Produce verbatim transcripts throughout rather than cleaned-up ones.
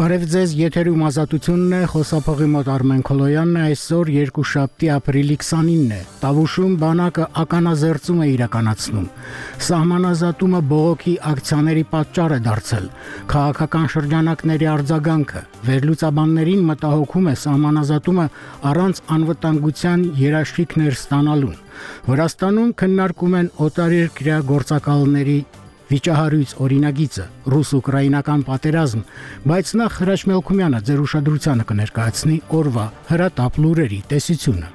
Բարև ձեզ, եթերում ազատությունն է, խոսափողի մոտ Արմեն Քոլոյանն է, այսօր երկուշաբթի ապրիլի քսանինն է։ Տավուշում բանակը ականազերծում է իրականացնում։ Սահմանազատումը բողոքի ակցիաների պատճառ է դարձել։ Քաղաքական շրջանակների արձագանքը վերլուծաբաններին մտահոգում է սահմանազատումը առանց անվտանգության երաշխիքներ ստանալուն։ Վրաստանում քննարկում են օտարերկրյա գործակալների վիճահարույց օրինագիծը, ռուս-ուկրաինական պատերազմ, բայց նախ Հրաչ Մելքումյանը ձեր ուշադրությանը կներկայացնի օրվա հրատապ լուրերի տեսությունը։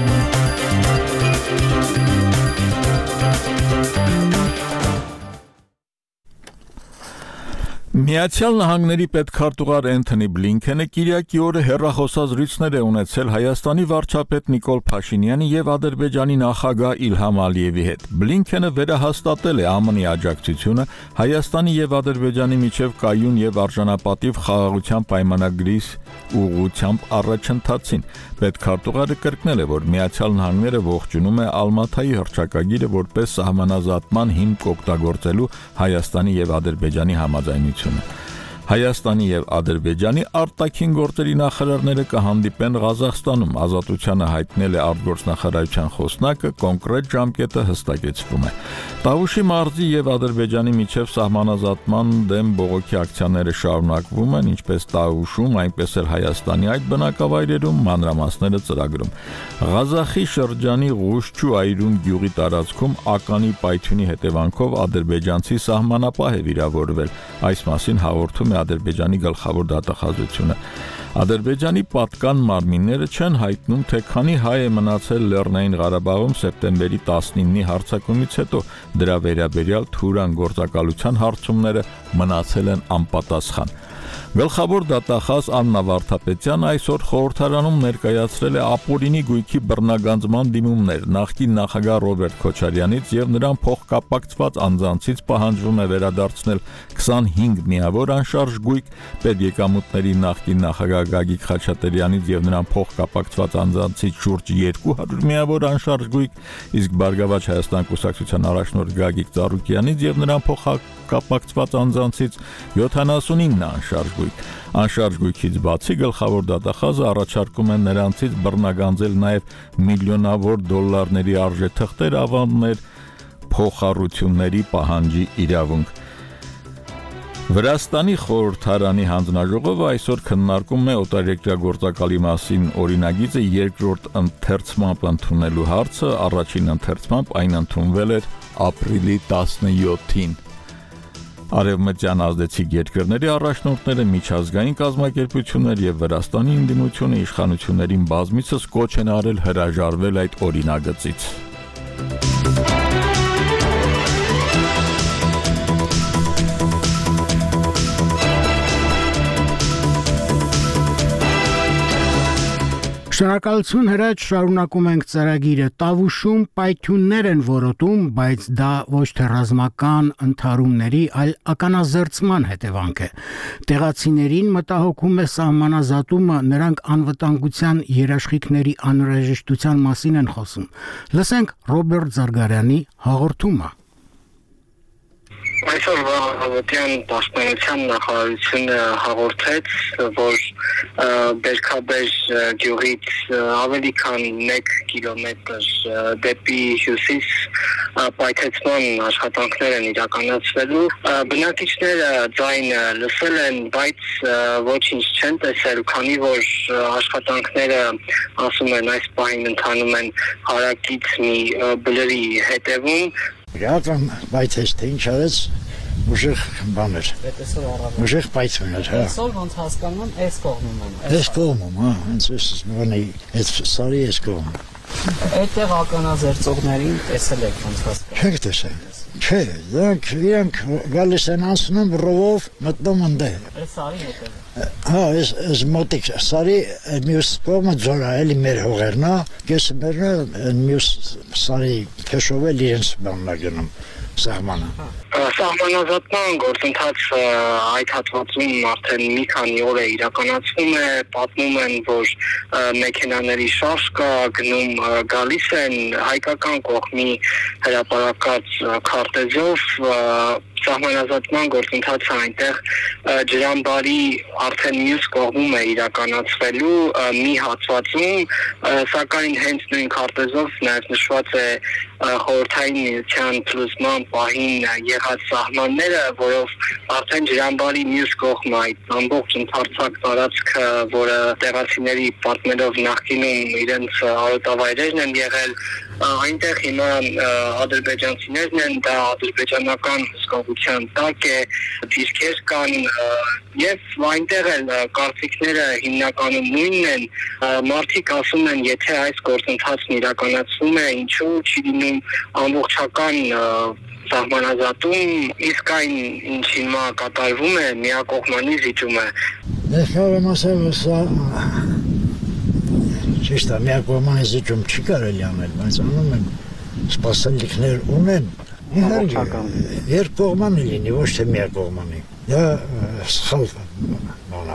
Միացյալ Նահանգների պետքարտուղար Էնթոնի Բլինքենը Կիրակի օրը հեռախոսազրույցներ է ունեցել Հայաստանի վարչապետ Նիկոլ Փաշինյանի եւ Ադրբեջանի նախագահ Իլհամ Ալիևի հետ։ Բլինքենը վերահաստատել է ԱՄՆ-ի աջակցությունը Հայաստանի եւ Ադրբեջանի միջև կայուն եւ արժանապատիվ խաղաղության պայմանագրի ուղղությամբ առաջընթացին։ Պետքարտուղարը կրկնել է, որ Միացյալ Նահանգները ողջունում է Ալմաթայի հռչակագիրը որպես սահմանազատման հիմք օգտագործելու Հայաստանի եւ Ադրբեջանի համաձայնությունը։ Հայաստանի եւ Ադրբեջանի արտաքին գործերի նախարարները կհանդիպեն Ղազախստանում, ազատությանը հայտնել է արտգործնախարարության խոսնակը, կոնկրետ ժամկետը հստակեցվում է։ Տավուշի մարզի եւ Ադրբեջանի միջև սահմանազատման դեմ բողոքի ակցիաները շարունակվում են, ինչպես Տավուշում, այնպես էլ Հայաստանի այդ բնակավայրերում, մանրամասները ծրագրում։ Ղազախի շրջանի Ղուշչու այրում գյուղի տարածքում ականի պայթյունի հետևանքով ադրբեջանցի սահմանապահ է վիրավորվել։ Այս մասին հաղորդում է Ադրբեջանի գլխավոր դատախազությունը։ Ադրբեջանի պատկան մարմինները չեն հայտնում, թե քանի հայ է մնացել Լեռնային Ղարաբաղում սեպտեմբերի տասնինի հարձակումից հետո, դրա վերաբերյալ թուրան գործակալության հարցումները մնացել են անպատասխան։ Գլխավոր դատախազ Աննա Վարդապետյանը այսօր խորհրդարանում ներկայացրել է ապօրինի գույքի բռնագանձման դիմումներ։ Նախկին նախագահ Ռոբերտ Քոչարյանից եւ նրան փոխկապակցված անձանցից պահանջվում է վերադարձնել քսանհինգ միավոր անշարժ գույք, պետեկամուտների նախկին նախագահ Գագիկ Խաչատրյանից եւ նրան փոխկապակցված անձանցից շուրջ երկու հարյուր միավոր անշարժ գույք, իսկ Բարգավաճ Հայաստան կուսակցության առաջնորդ Գագիկ Ծառուկյանից եւ նրան փոխկապակցված անձանցից յոթանասունինը անշարժ գույք։ Անշարժ գույքից բացի գլխավոր դատախազը առաջարկում են նրանցից բռնագանձել նաև միլիոնավոր դոլարների արժեթղթեր, ավանդներ, փոխառությունների պահանջի իրավունք։ Վրաստանի խորհրդարանի հանձնաժողովը այսօր քննարկում է օտարերկրյա գործակալի մասին օրինագիծը երկրորդ ընթերցմամբ ընդունելու հարցը, առաջին ընթերցմամբ այն ընդունվել էր ապրիլի տասնյոթին։ Արևմտյան ազդեցիկ երկրների առաջնորդները, միջազգային կազմակերպություններ եւ Վրաստանի ընդդիմությունը իշխանություններին բազմիցս կոչ են արել հրաժարվել այդ օրինագծից։ Շնորհակալություն Հրաչ, շարունակում ենք ծրագիրը։ Տավուշում պայթյուններ են որոտում, բայց դա ոչ թե ռազմական ընդհարումների, այլ ականազերծման հետևանք է։ Տեղացիներին մտահոգում է սահմանազատումը, նրանք անվտանգության երաշխիքների անհրաժեշտության մասին են խոսում։ Լսենք Ռոբերտ Զարգարյանի հաղորդումը։ Այսօր Վահանովյան պաշտպանության նախարարությունը հաղորդեց, որ Բերքաբեր գյուղից ավելի քան մեկ կիլոմետր դեպի հյուսիս պայթեցման աշխատանքներ են իրականացվելու։ Բնակիչները ձայնը լսել են, բայց ոչինչ չեն տեսել, քանի որ աշխատանքները, ասում են, այս պահին ընթանում են հարակից մի բլրի հետևում։ Գիտեմ, բայց ես թե ինչ արեց, ուժեղ բաներ։ Տեսօր առավ։ Ուժեղ պայթուն էր, հա։ Այսօր ոնց հասկանում եմ, այս կողմում եմ։ Այս կողմում, հա, հենց էս բանի, այս սարի այս կողմում։ Այդտեղ ականազերծողներին տեսել եք ոնց հասկանում։ Չեք տեսել։ Չէ, դրանք իրանք գալիս են անցնում ռովով մտնում ընդեղ։ Այս սարի հետևը։ Հա, այս այս մոտիկ սարի մյուս կողմը ձորա էլի մեր հողերն է, կեսը մերն մյուս սարի քեշով էլ իրենց բանն է գնում սահմանը։ Սահմանազատման գործընթացը այդ հատվածում արդեն մի քանի օր է իրականացվում է, պատմում են, որ մեքենաների շարժ կա, գնում գալիս են հայկական կողմի հրապարակած քարտեզով, սահմանազատման գործընթացը այնտեղ ջրամբարի արդեն մյուս կողմում է իրականացվելու մի հատվածում, սակայն հենց նույն քարտեզով նաև նշված է խորհրդային միության փլուզման պահին եղած սահմանները, որով արդեն ջրամբարի մյուս կողմը այդ ամբողջ ընդարձակ տարածքը, որը տեղացիների պատմելով նախկինում իրենց արոտավայրերն են եղել, այնտեղ հիմա ադրբեջանցիներն են, դա ադրբեջանական հսկողության տակ է, դիրքեր կան եւ այնտեղ էլ կարծիքները հիմնականում նույնն են, մարդիկ ասում են, եթե այս գործընթացն իրականացվում է, ինչու չի լինում ամբողջական սահմանազատում, իսկ այն ինչ հիմա կատարվում է, միակողմանի զիջում է։ Ներկայացնում սա ճիշտ է, միակողմանի զիջում չի կարելի անել, բայց անում են սպասելիքներ ունեն։ Երկկողմանի լինի, ոչ թե միակողմանի։ Դա սխալ բան է։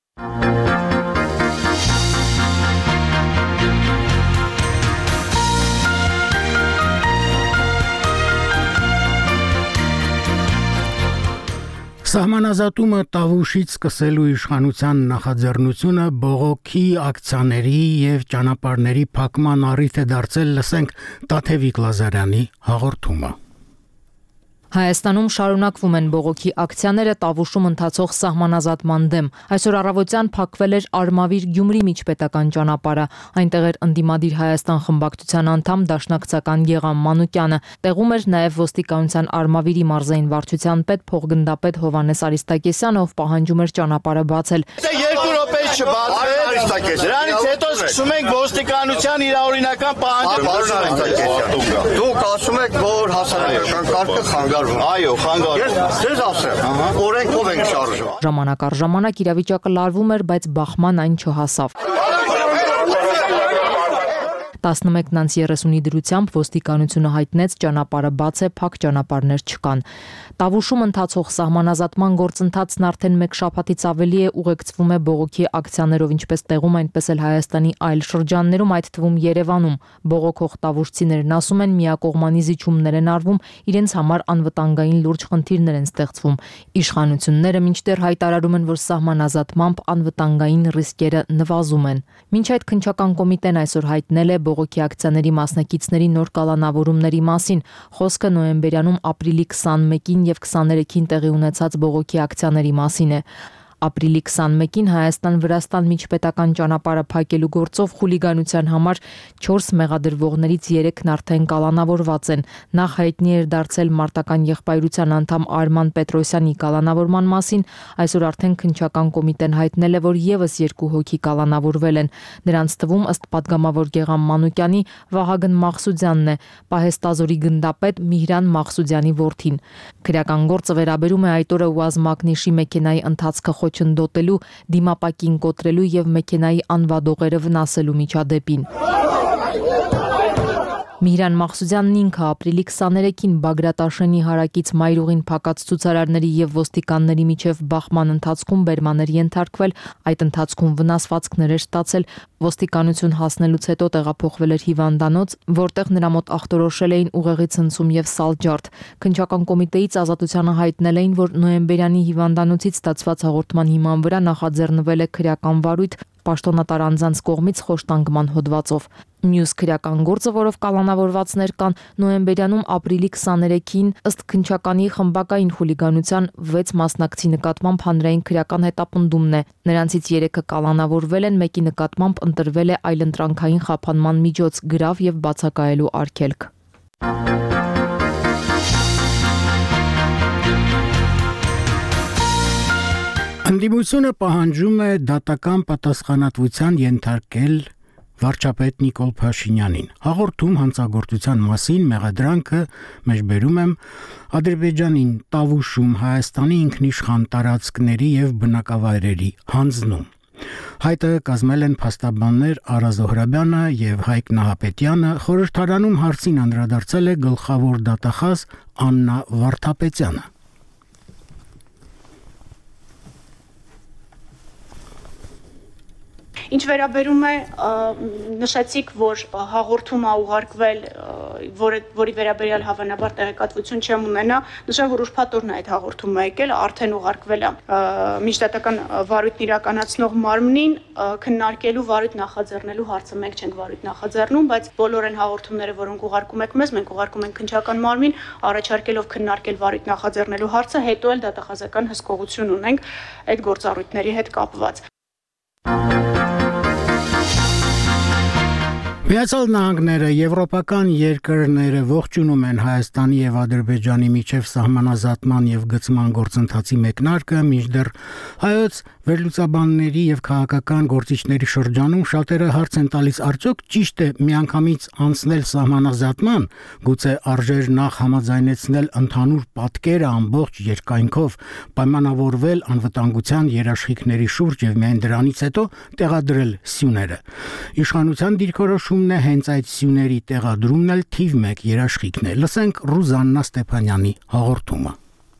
Սահմանազատումը Տավուշից սկսելու իշխանության նախաձեռնությունը բողոքի ակցիաների եւ ճանապարհների փակման առիթ է դարձել, լսենք Տաթևիկ Լազարյանի հաղորդումը։ Հայաստանում շարունակվում են բողոքի ակցիաները Տավուշում ընթացող սահմանազատման դեմ։ Այսօր առավոտյան փակվել էր Արմավիր-Գյումրի միջպետական ճանապարհը։ Այնտեղ էր ընդդիմադիր Հայաստան խմբակցության անդամ դաշնակցական Գեգամ Մանուկյանը։ Տեղում էր նաև ոստիկանության Արմավիրի մարզային վարչության պետ փոխգնդապետ Հովհաննես Արիստակեսյանը, ով պահանջում էր ճանապարհը բացել։ Երկու րոպե չբացվեց։ Դրանից հետո սկսում ենք ոստիկանության իրավօրինական պահանջը։ Դուք ասում եք, որ հասարակական կարգը խանգարվում։ Այո, խանգարվում։ Ես ձեզ ասեմ, օրենքով ենք շարժվում։ Ժամանակ առ ժամանակ իրավիճակը լարվում էր, բայց բախման այն չհասավ։ տասնմեկն անց երեսունի դրությամբ ոստիկանությունը հայտնեց ճանապարհը բաց է, փակ ճանապարհներ չկան։ Տավուշում ընթացող սահմանազատման գործընթացն արդեն մեկ շաբաթից ավելի է ուղեկցվում է բողոքի ակցիաներով, ինչպես տեղում, այնպես էլ Հայաստանի այլ շրջաններում, այդ թվում Երևանում։ Բողոքող տավուշցիներն ասում են, միակողմանի զիջումներ են արվում, իրենց համար անվտանգային լուրջ խնդիրներ են ստեղծվում։ Իշխանությունները մինչդեռ հայտարարում են, որ սահմանազատմամբ անվտանգային ռիսկերը նվազում են։ Մինչ այդ քննչական կոմիտեն այսօր հայտնել է բողոքի ակցիաների մասնակիցների նոր կալանավորումների մասին։ Խոսքը նոյեմբերյանում ապրիլի քսանմեկին եւ քսաներեքին տեղի ունեցած բողոքի ակցիաների մասին է։ Ապրիլի քսանմեկին Հայաստան-Վրաստան միջպետական ճանապարհը փակելու գործով խուլիգանության համար չորս մեղադրվողներից երեքն արդեն կալանավորված են։ Նախ հայտնի էր դարձել մարտական եղբայրության անդամ Արման Պետրոսյանի կալանավորման մասին, այսօր արդեն քննչական կոմիտեն հայտնել է, որ եւս երկու հոգի կալանավորվել են։ Նրանց թվում, ըստ падգամավոր Գեգամ Մանուկյանի, Վահագն Մաղսուդյանն է, պահեստազորի գնդապետ Միհրան Մաղսուդյանի որդին։ Քրեական գործը վերաբերում է այդ օրը ՈՒԱԶ Մագնիշի մեքենայի ընթացքը չնդոտելու, դիմապակին կոտրելու եւ մեքենայի անվադողերը վնասելու միջադեպին։ Միհրան Մաղսուդյանն ինքը ապրիլի քսաներեքին Բագրատաշենի հարակից Մայրուղին փակած ցուցարարների եւ ոստիկանների միջև բախման ընթացքում բերմաներ ենթարկվել, այդ ընթացքում վնասվածքներ էր ստացել, ոստիկանություն հասնելուց հետո տեղափոխվել էր հիվանդանոց, որտեղ նրա մոտ ախտորոշել էին ուղեղի ցնցում եւ սալջարդ։ Քննչական կոմիտեից Ազատությանը հայտնել էին, որ նոյեմբերյանի հիվանդանոցից ստացված հաղորդման հիման վրա նախաձեռնվել է քրեական վարույթ պաշտոնատար անձանց կողմից խոշտանգման հոդվածով։ Մյուս քրեական գործը, որով կալանավորվածներ կան, նոյեմբերյանում ապրիլի քսաներեքին ըստ քննչականի խմբակային խուլիգանության վեց մասնակցի նկատմամբ հանրային քրեական հետապնդումն է։ Նրանցից երեքը կալանավորվել են, մեկի նկատմամբ ընտրվել է այլընտրանքային խափանման միջոց, գրավ եւ բացակայելու արգելք։ Ընդդիմությունը պահանջում է դատական պատասխանատվության ենթարկել վարչապետ Նիկոլ Փաշինյանին։ Հաղորդում հանցագործության մասին մեղադրանքը մեջբերում եմ Ադրբեջանին Տավուշում Հայաստանի ինքնիշխան տարածքների եւ բնակավայրերի հանձնում։ Հայտը կազմել են փաստաբաններ Արա Զոհրաբյանը եւ Հայկ Նահապետյանը, խորհրդարանում հարցին անդրադարձել է գլխավոր դատախազ Աննա Վարդապետյանը։ Ինչ վերաբերում է նշեցիք, որ հաղորդումը ուղարկվել, որի վերաբերյալ հավանաբար տեղեկատվություն չեմ ունենա, նշեմ, որ ուրբաթ օրն է այդ հաղորդումը եկել, արդեն ուղարկվել է միջդատական վարույթն իրականացնող մարմնին, քննարկելու վարույթ նախաձեռնելու հարցը մենք չենք վարույթ նախաձեռնում, բայց բոլոր այն հաղորդումները, որոնք ուղարկում եք մեզ, մենք ուղարկում ենք քննչական մարմին, առաջարկելով քննարկել վարույթ նախաձեռնելու հարցը, հետո էլ դատախազական հսկողություն ունենք այդ գործառույթների հետ կապված։ Միացյալ Նահանգները, եվրոպական երկրները ողջունում են Հայաստանի եւ Ադրբեջանի միջև սահմանազատման եւ գծման գործընթացի մեկնարկը, մինչդեռ հայոց վերլուծաբանների եւ քաղաքական գործիչների շրջանում շատերը հարց են տալիս, արդյոք ճիշտ է միանգամից անցնել սահմանազատման, գուցե արժեր նախ համաձայնեցնել ընդհանուր պատկերը ամբողջ երկայնքով, պայմանավորվել անվտանգության երաշխիքների շուրջ եւ միայն դրանից հետո տեղադրել սյուները։ Իշխանության դիրքորոշում է հենց այդ սյուների տեղադրումն էլ թիվ մեկ երաշխիքն է։ Լսենք Ռուզաննա Ստեփանյանի հաղորդումը։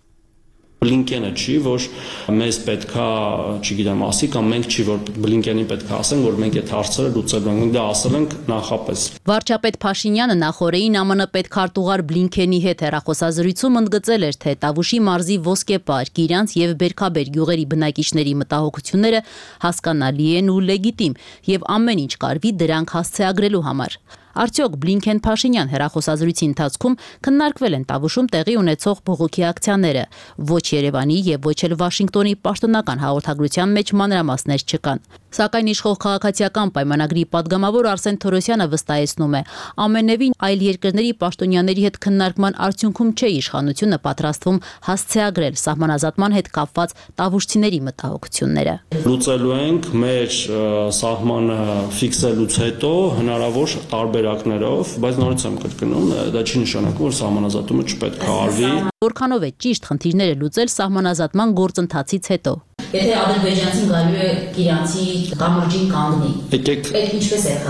Բլինկենը չի, որ մեզ պետքա, չգիտեմ, ասի կամ մենք չի, որ Բլինկենին պետքա ասենք, որ մենք այդ հարցերը լուծելու ենք, դա ասել ենք նախապես։ Վարչապետ Փաշինյանը նախորդին ԱՄՆ պետքարտուղար Բլինկենի հետ հեռախոսազրույցում ընդգծել էր, թե Տավուշի մարզի ոսկեպար, Կիրանց եւ Բերքաբեր գյուղերի բնակիչների մտահոգությունները հասկանալի են ու լեգիտիմ եւ ամեն ինչ կարվի դրանք հասցեագրելու համար։ Արդյոք Բլինքեն-Փաշինյան հեռախոսազրույցի ընթացքում քննարկվել են Տավուշում տեղի ունեցող բողոքի ակցիաները, ոչ Երևանի եւ ոչ էլ Վաշինգտոնի պաշտոնական հաղորդագրության մեջ մանրամասներ չկան։ Սակայն իշխող քաղաքացիական պայմանագրի падգամավոր Արսեն Թորոսյանը վստահեցնում է, ամենևին այլ երկրների պաշտոնյաների հետ քննարկման արդյունքում չէ իշխանությունը պատրաստվում հասցեագրել սահմանազատման հետ կապված տավուշցիների մտահոգությունները։ Լուծելու ենք մեր սահմանը ֆիքսելուց հետո հնարավոր տարբերակներով, բայց նորից եմ կրկնում, դա չի նշանակում, որ սահմանազատումը չպետք է արվի։ Որքանով է ճիշտ խնդիրները լուծել սահմանազատման գործընթացից հետո։ Եթե ադրբեջանցին գալու է Կիրանցի կամրջին կանգնի։ Եկեք, ինչպես է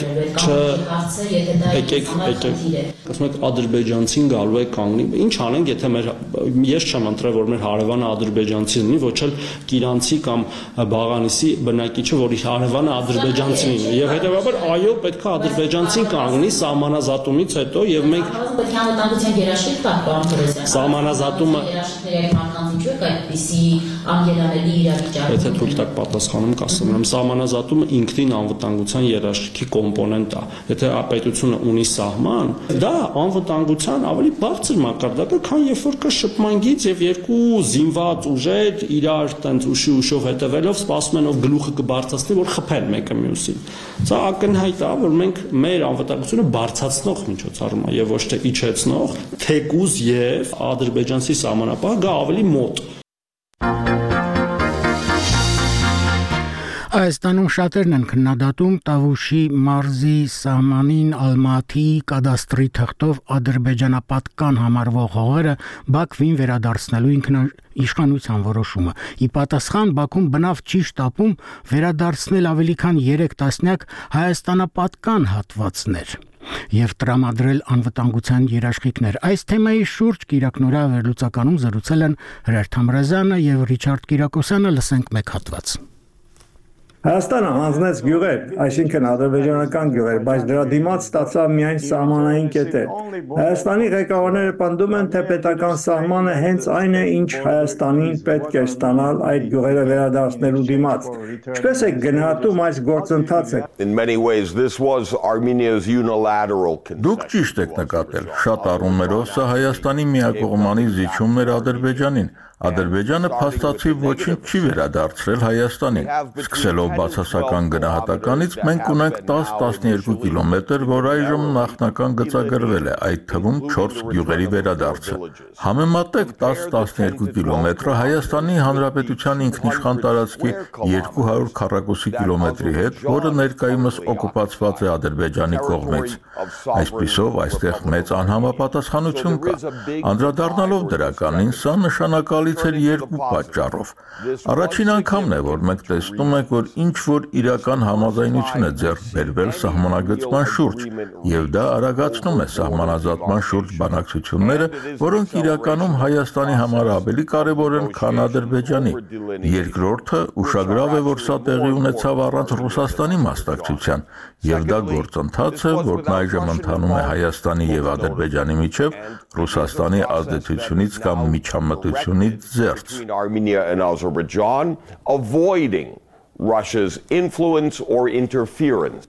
հասցնել, եկեք, եկեք, ասում եք ադրբեջանցին գալու է կանգնի։ Ինչ անենք, եթե մեր ես չեմ ընտրել, որ մեր հարևանը ադրբեջանցի լինի, ոչ էլ Կիրանցի կամ Բաղանիսի բնակիչը, որ իր հարևանը ադրբեջանցի լինի։ Եվ հետեւաբար այո, պետք է ադրբեջանցին կանգնի սահմանազատումից հետո եւ մենք պետք է անվտանգության երաշխիք կա, պարոն Թորոսյան։ Սահմանազատումը այդպիսի անգելանելի իրավիճակ։ Եթե թույլ տակ պատասխանում կասեմ, սահմանազատումը ինքնին անվտանգության երաշխիքի կոմպոնենտ է։ Եթե պետությունը ունի սահման, դա անվտանգության ավելի բարձր մակարդակ է, քան երբ որ կա շփման գիծ եւ երկու զինված ուժեր իրար տենց ուշի ուշով հետևելով սպասում են ով գլուխը կբարձրացնի, որ խփեն մեկը մյուսին։ Սա ակնհայտ է, որ մենք մեր անվտանգությունը բարձրացնող միջոցառում է եւ ոչ թե իջեցնող, թեկուզ եւ ադրբեջանցի սահմանապահ գա ավելի մոտ։ Հայաստանում շատերն են քննադատում Տավուշի մարզի սահմանին Ալմաթի կադաստրի թղթով ադրբեջանապատկան համարվող հողերը Բաքվին վերադարձնելու ինքնիշխանության որոշումը։ Ի պատասխան Բաքուն բնավ չի շտապում վերադարձնել ավելի քան երեք տասնյակ հայաստանապատկան հատվածներ եւ տրամադրել անվտանգության երաշխիքներ։ Այս թեմայի շուրջ Կիրակնորյա վերլուծականում զրուցել են Հրեր Թամրազյանը եւ Ռիչարդ Կիրակոսյանը, լսենք մեկ հատված։ Հայաստանը հանձնեց գյուղեր, այսինքն ադրբեջանական գյուղեր, բայց դրա դիմաց ստացավ միայն սահմանային կետեր։ Հայաստանի ղեկավարները պնդում են, թե պետական սահմանը հենց այն է, ինչ Հայաստանին պետք է ստանալ այդ գյուղերը վերադարձնելու դիմաց։ Ինչպես է գնահատում այս գործընթացը։ Դուք ճիշտ եք նկատել, շատ առումներով սա Հայաստանի միակողմանի զիջումն էր Ադրբեջանին։ Ադրբեջանը փաստացի ոչինչ չի վերադարձրել Հայաստանին։ Սկսելով բացասական գնահատականից մենք ունենք տասը տասնյոթ կիլոմետր, որ այժմ նախնական գծագրվել է, այդ թվում չորս գյուղերի վերադարձը։ Համեմատեք տասը տասնյոթ կիլոմետրը Հայաստանի Հանրապետության ինքնիշխան տարածքի երկու հարյուր քառակուսի կիլոմետրի հետ, որը ներկայումս օկուպացված է Ադրբեջանի կողմից։ Այսպիսով այստեղ մեծ անհամապատասխանություն կա։ Անդրադառնալով դրականին, սա նշանակալի գալիս էր երկու պատճառով։ Առաջին անգամն է, որ մենք տեսնում ենք, որ ինչ որ իրական համաձայնություն է ձեռք բերվել սահմանագծման շուրջ, եւ դա արագացնում է սահմանազատման շուրջ բանակցությունները, որոնք իրականում Հայաստանի համար ավելի կարևոր են, քան Ադրբեջանի։ Երկրորդը ուշագրավ է, որ սա տեղի ունեցավ առանց Ռուսաստանի մասնակցության, եւ դա գործընթաց է, որն այժմ ընթանում է Հայաստանի եւ Ադրբեջանի միջեւ Ռուսաստանի ազդեցությունից կամ միջամտությունից զերծ։ Avoiding Russia's influence or interference.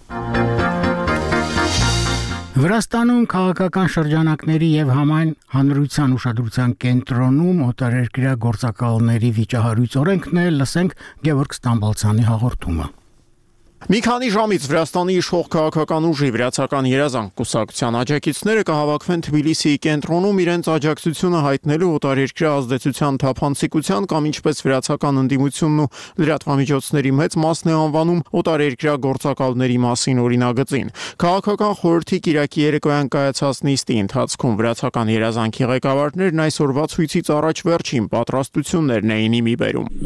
Վրաստանում քաղաքական շրջանակների եւ համայն հանրության ուշադրության կենտրոնում օտարերկրյա գործակալների վիճահարույց օրենքն է, լսենք Գևորգ Ստամբոլցյանի հաղորդումը։ Մի քանի ժամից Վրաստանի իշխող քաղաքական ուժի վրացական երազանք կուսակցության աջակիցները կհավաքվեն Թբիլիսիի կենտրոնում իրենց աջակցությունը հայտնելու օտարերկրյա ազդեցության թափանցիկության կամ ինչպես վրացական ընդդիմությունն ու լրատվամիջոցների մեծ մասն է անվանում օտարերկրյա գործակալների մասին օրինագծին։ Քաղաքական խորհրդի Կիրակի երեկոյան կայացած նիստի ընթացքում վրացական երազանքի ղեկավարներն այսօրվա ցույցից առաջ վերջին պատրաստություններն էին իմի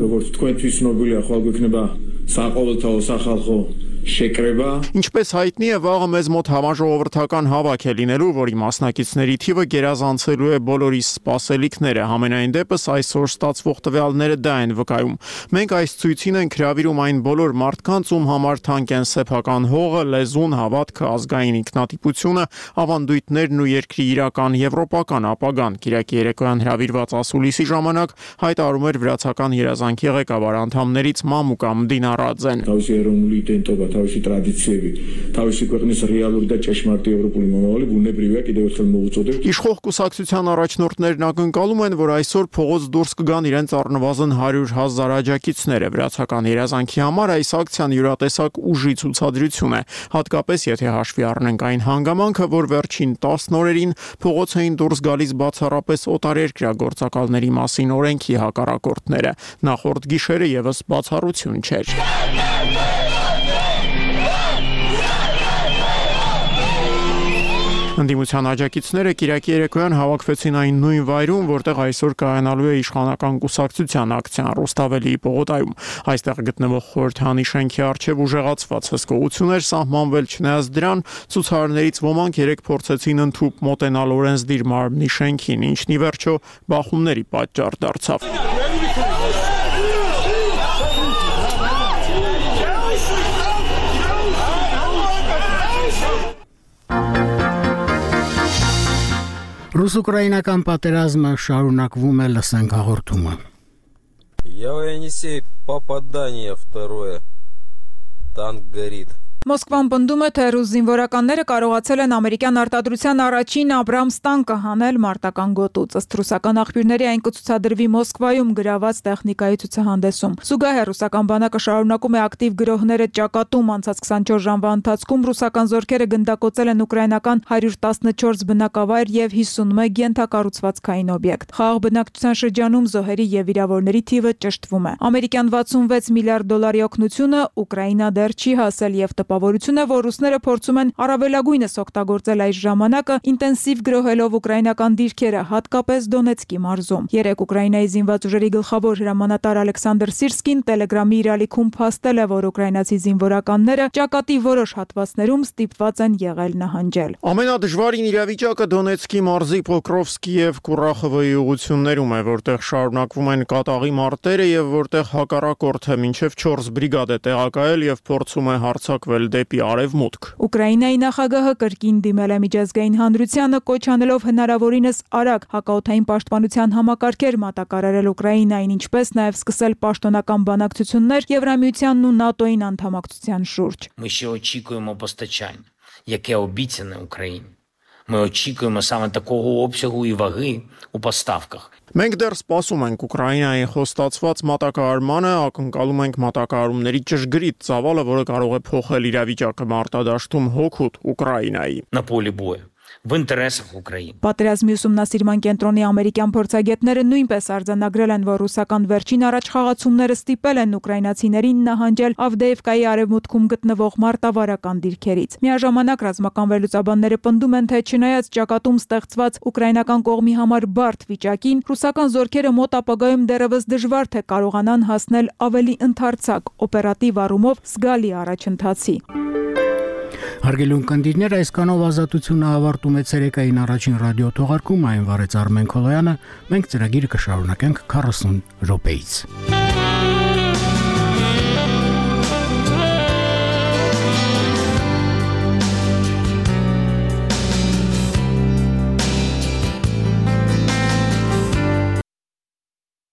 բերում։ Ինչպես հայտնի է, վաղը մեզ մոտ համաժողովրդական հավաք է լինելու, որի մասնակիցների թիվը գերազանցելու է բոլորիս սպասելիքները, համենայն դեպս այսօր ստացվող տվյալները դա են վկայում։ Մենք այս ցույցին ենք հրավիրում այն բոլոր մարդկանց, ում համար թանկ են սեփական հողը, լեզուն, հավատքը, ազգային ինքնատիպությունը, ավանդույթներն ու երկրի իրական եվրոպական ապագան։ Կիրակի երեկոյան հրավիրված ասուլիսի ժամանակ հայտարարում էր վրացական երազանքի ղեկավար անդամներից Մամուկա Մդինարաձեն։ Თავისი ტრადიციები, თავისი ქვეყნის რეალური და ჭეშმარიტი ევროპული მომავალი ბუნებრივია კიდევ ერთხელ მოუწოდებ։ Իշխող կուսակցության առաջնորդներն ակնկալում են, որ այսօր փողոց դուրս կգան իրենց առնվազն հարյուր հազար աջակիցները։ Վրացական երազանքի համար այս ակցիան յուրատեսակ ուժի ցուցադրություն է, հատկապես եթե հաշվի առնենք այն հանգամանքը, որ վերջին տասն օրերին փողոց էին դուրս գալիս բացառապես օտարերկրյա գործակալների մասին օրենքի հակառակորդները։ Նախորդ գիշերը եւս բացառություն չէր։ Ընդդիմության աջակիցները Կիրակի երեկոյան հավաքվեցին այն նույն վայրում, որտեղ այսօր կայանալու է իշխանական կուսակցության ակցիան Ռուստավելիի պողոտայում։ Այստեղ գտնվող խորհրդանի շենքի առջև ուժեղացված հսկողություններ սահմանվել, չնայած դրան ցուցարարներից ոմանք երեք փորձեցին ընդհուպ մոտենալ օրենսդիր մարմնի շենքին, ինչն ի վերջո բախումների պատճառ դարձավ։ Ռուս-ուկրաինական պատերազմը շարունակվում է, լսենք հաղորդումը։ Я Енисей, попадание второе. Танк горит. Մոսկվան պնդում է, թե ռուս զինվորականները կարողացել են ամերիկյան արտադրության առաջին Աբրամս տանկը հանել մարտական գոտուց։ Ըստ ռուսական աղբյուրների այն կցուցադրվի Մոսկվայում գրաված տեխնիկայի ցուցահանդեսում։ Զուգահեռ ռուսական բանակը շարունակում է ակտիվ գրոհները ճակատում։ Անցած քսանչորս ժամվա ընթացքում ռուսական զորքերը գնդակոծել են ուկրաինական հարյուր տասնչորս բնակավայր եւ հիսունմեկ ենթակառուցվածքային օբյեկտ։ Խաղաղ բնակչության շրջանում զոհերի եւ վիրավորների թիվը ճշտվում է։ Ամերիկյան վաթսունվեց միլիարդ դոլարի օգնությունը Ուկրաինա դեռ չի հասել եւ տպավորությունը, որ ռուսները փորձում են առավելագույնս օգտագործել այս ժամանակը ինտենսիվ գրոհելով ուկրաինական դիրքերը, հատկապես Դոնեցկի մարզում։ Երեք Ուկրաինայի զինված ուժերի գլխավոր հրամանատար Ալեքսանդր Սիրսկին Տելեգրամի իր ալիքում փաստել է, որ ուկրաինացի զինվորականները ճակատի որոշ հատվածներում ստիպված են եղել նահանջել։ Ամենադժվարին իրավիճակը Դոնեցկի մարզի Պոկրովսկի եւ Կուրախովոյի ուղություններում է, որտեղ շարունակվում են կատաղի մարտերը եւ որտեղ հակառակորդը մինչեւ չորս բրիգադ է տեղակայել եւ փորձում է հարձակվել դեպի արևմուտք։ Ուկրաինայի նախագահը կրկին դիմել է միջազգային հանրությանը, կոչ անելով հնարավորինս արագ հակաօդային պաշտպանության համակարգեր մատակարարել Ուկրաինային, ինչպես նաև սկսել պաշտոնական բանակցություններ Եվրամիությանն ու ՆԱՏՕ-ին անդամակցության շուրջ։ Ми ще очікуємо постачань, яке обіцяне Україні. Ми очікуємо саме такого обсягу і ваги у поставках. Մենք դեռ սպասում ենք Ուկրաինայի խոստացված մատակարարմանը, ակնկալում ենք մատակարարումների ճշգրիտ ծավալը, որը կարող է փոխել իրավիճակը մարտադաշտում հօգուտ Ուկրաինայի։ На полі бою в интересах Украины. Պատերազմի ուսումնասիրման կենտրոնի ամերիկյան փորձագետները նույնպես արձանագրել են, որ ռուսական վերջին առաջխաղացումները ստիպել են ուկրաինացիներին նահանջել Ավդեևկայի արևմուտքում գտնվող մարտավարական դիրքերից։ Միաժամանակ ռազմական վերլուծաբանները պնդում են, թե չնայած ճակատում ստեղծված ուկրաինական կողմի համար բարդ վիճակին, ռուսական զորքերը մոտ ապագայում դեռևս դժվար թե կարողանան հասնել ավելի ընդարձակ օպերատիվ առումով զգալի առաջընթացի։ Հարգելի ունկնդիրներ, այս կանով ազատությունը ավարտում է ցերեկային առաջին ռադիո թողարկումը, այն վարեց Արմեն Քոլոյանը, մենք ծրագիրը կշարունակենք քառասուն րոպեից։